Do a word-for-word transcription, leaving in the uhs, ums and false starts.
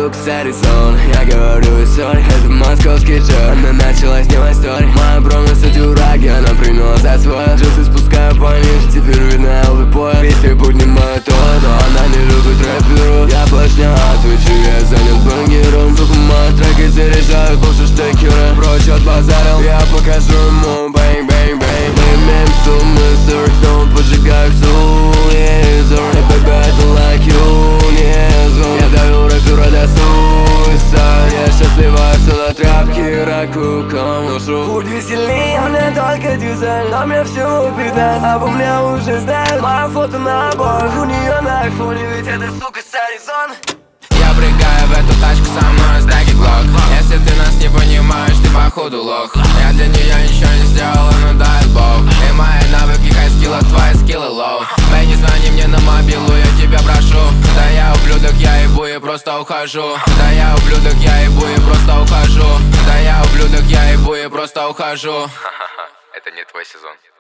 сука, с Аризоны. Я говорю, сори, это московский джор. Она начала снимать стори. Моя бро носит дюраги, она приняла за свой. Джинсы спускаю пониже, теперь видно алый пояс. Весь путь не мой то, но она не любит рэперов. Я больше не отвечу, я занят бангером. Сука, мои треки заряжают лучше штекера. Прочь от базаров, я покажу ему бэнг, бэнг, бэнг. Мы имеем суммы, сорок, снова поджигаю всю лизу. Hey baby, I don't like you, не я давил рэпера до суиса. Я счастливая, все на тряпке, раку, кому путь веселее, мне только дизель. Но мне все передаст, обо мне уже знают. Моя фото на обоих, у нее на айфоне. Ведь это сука с Аризоны. Я прыгаю в эту тачку со мной, стаки глок. Если ты нас не понимаешь, ты походу лох. Я для нее ничего не сделал, но дай бог. И мои навыки хай скилла, твои скиллы лоу. Бэй, не звони мне на мобилу, я тебя прошу. Да я ублюдок, я ебу и просто ухожу. Да я ублюдок, я ебу и просто ухожу. Да я ублюдок, я ебу и просто ухожу. Это не твой сезон.